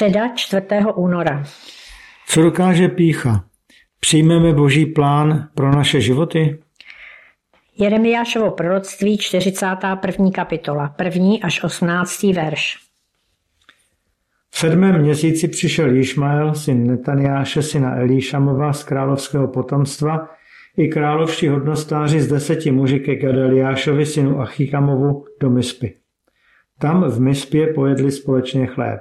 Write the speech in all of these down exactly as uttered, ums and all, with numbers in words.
Středa čtvrtého února. Co dokáže pýcha? Přijmeme Boží plán pro naše životy? Jeremiášovo proroctví čtyřicátá první kapitola, první až osmnáctý verš. V sedmém měsíci přišel Jišmael, syn Netaniáše, syna Elíšamova z královského potomstva, i královští hodnostáři z deseti muži ke Gedaliášovi, synu Achikamovu, do Mispy. Tam v Mispě pojedli společně chléb.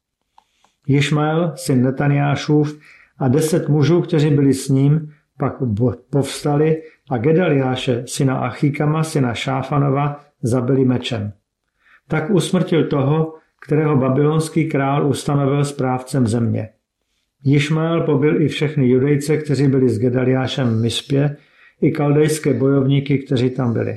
Jišmael, syn Netaniášův, a deset mužů, kteří byli s ním, pak povstali a Gedaliáše, syna Achikama, syna Šáfanova, zabili mečem. Tak usmrtil toho, kterého babylonský král ustanovil správcem země. Jišmael pobil i všechny Judejce, kteří byli s Gedaliášem v Mispě, i kaldejské bojovníky, kteří tam byli.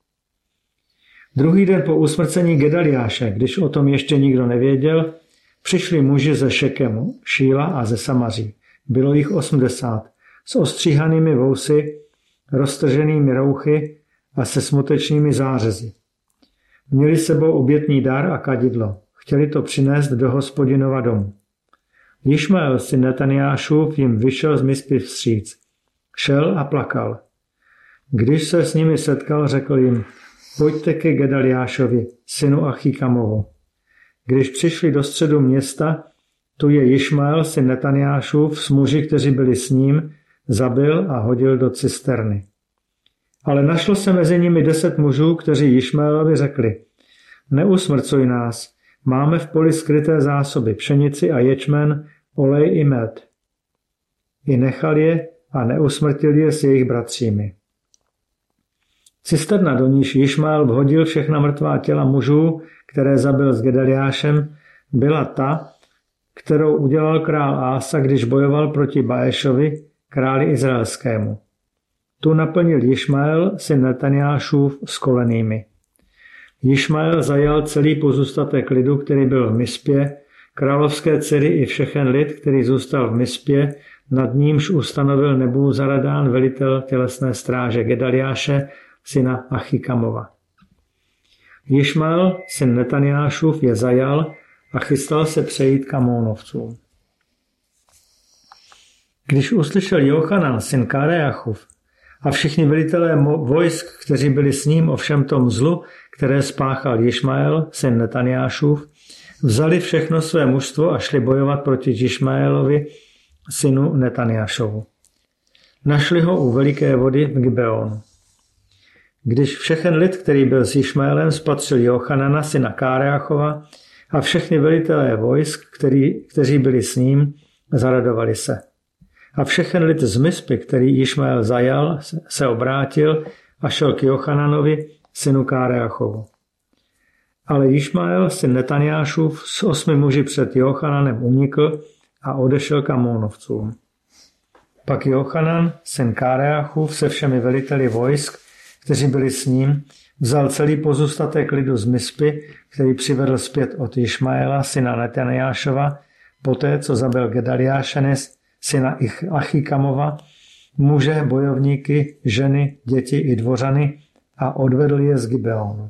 Druhý den po usmrcení Gedaliáše, když o tom ještě nikdo nevěděl, přišli muži ze Šekemu, Šíla a ze Samaří. Bylo jich osmdesát, s ostříhanými vousy, roztrženými rouchy a se smutečnými zářezy. Měli sebou obětní dar a kadidlo. Chtěli to přinést do Hospodinova domu. Jišmael, syn Netaniášův, jim vyšel z Mispy vstříc. Šel a plakal. Když se s nimi setkal, řekl jim: pojďte ke Gedaliášovi, synu Achikamovu. Když přišli do středu města, tu je Jišmael, syn Netaniášův, s muži, kteří byli s ním, zabil a hodil do cisterny. Ale našlo se mezi nimi deset mužů, kteří Jišmaelovi řekli: neusmrcuj nás, máme v poli skryté zásoby, pšenici a ječmen, olej i med. I nechal je a neusmrtil je s jejich bratřími. Cisterna, do níž Jišmael vhodil všechna mrtvá těla mužů, které zabil s Gedaliášem, byla ta, kterou udělal král Ása, když bojoval proti Baešovi, králi izraelskému. Tu naplnil Jišmael, syn Netaniášův, s kolenými. Jišmael zajal celý pozůstatek lidu, který byl v Mispě, královské dcery i všechen lid, který zůstal v Mispě, nad nímž ustanovil Nebúzaradán, velitel tělesné stráže Gedaliáše, syna Achikamova. Jišmael, syn Netaniášův, je zajal a chystal se přejít k Amónovcům. Když uslyšel Jochanan, syn Káreachův, a všichni velitelé vojsk, kteří byli s ním o všem tom zlu, které spáchal Jišmael, syn Netaniášův, vzali všechno své mužstvo a šli bojovat proti Jišmaelovi, synu Netaniášovu. Našli ho u veliké vody v Gibeonu. Když všechen lid, který byl s Jišmaelem, spatřil Jochanana, syna Káreachova, a všechny velitelé vojsk, který, kteří byli s ním, zaradovali se. A všechen lid z Mispy, který Jišmael zajal, se obrátil a šel k Jochananovi, synu Káreachovu. Ale Jišmael, syn Netaniášův, s osmi muži před Jochananem unikl a odešel k Amónovcům. Pak Jochanan, syn Káreachův, se všemi veliteli vojsk, kteří byli s ním, vzal celý pozůstatek lidu z Mispy, který přivedl zpět od Jišmaela, syna Netaniášova, poté, co zabil Gedaliáše, syna Achikamova, muže, bojovníky, ženy, děti i dvořany, a odvedl je z Gibeonu.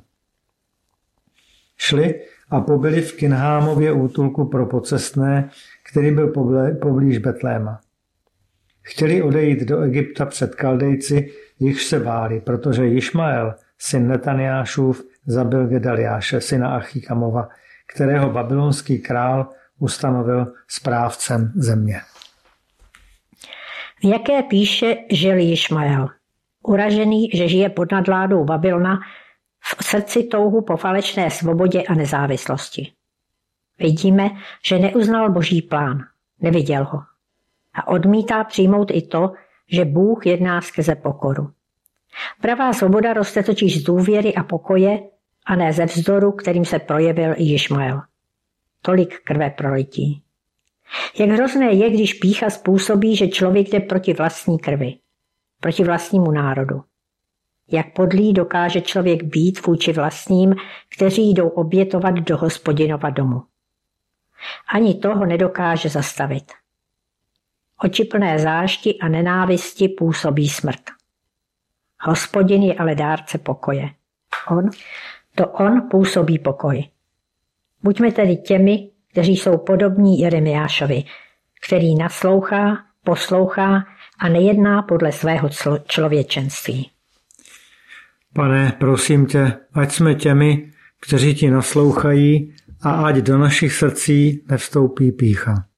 Šli a pobyli v Kinhámově útulku pro pocestné, který byl poblíž Betléma. Chtěli odejít do Egypta před Kaldejci, jichž se báli, protože Jišmael, syn Netaniášův, zabil Gedaliáše, syna Achikamova, kterého babylonský král ustanovil správcem země. V jaké píše žil Jišmael? Uražený, že žije pod nadvládou Babylona, v srdci touhu po falešné svobodě a nezávislosti. Vidíme, že neuznal Boží plán, neviděl ho. A odmítá přijmout i to, že Bůh jedná skrze pokoru. Pravá svoboda roste totiž z důvěry a pokoje, a ne ze vzdoru, kterým se projevil i Jišmael. Tolik krve prolití. Jak hrozné je, když pýcha způsobí, že člověk jde proti vlastní krvi, proti vlastnímu národu. Jak podlý dokáže člověk být vůči vlastním, kteří jdou obětovat do Hospodinova domu. Ani toho nedokáže zastavit. Oči plné zášti a nenávisti působí smrt. Hospodin je ale dárce pokoje. On, to on působí pokoj. Buďme tedy těmi, kteří jsou podobní Jeremiášovi, který naslouchá, poslouchá a nejedná podle svého člověčenství. Pane, prosím tě, ať jsme těmi, kteří ti naslouchají a ať do našich srdcí nevstoupí pýcha.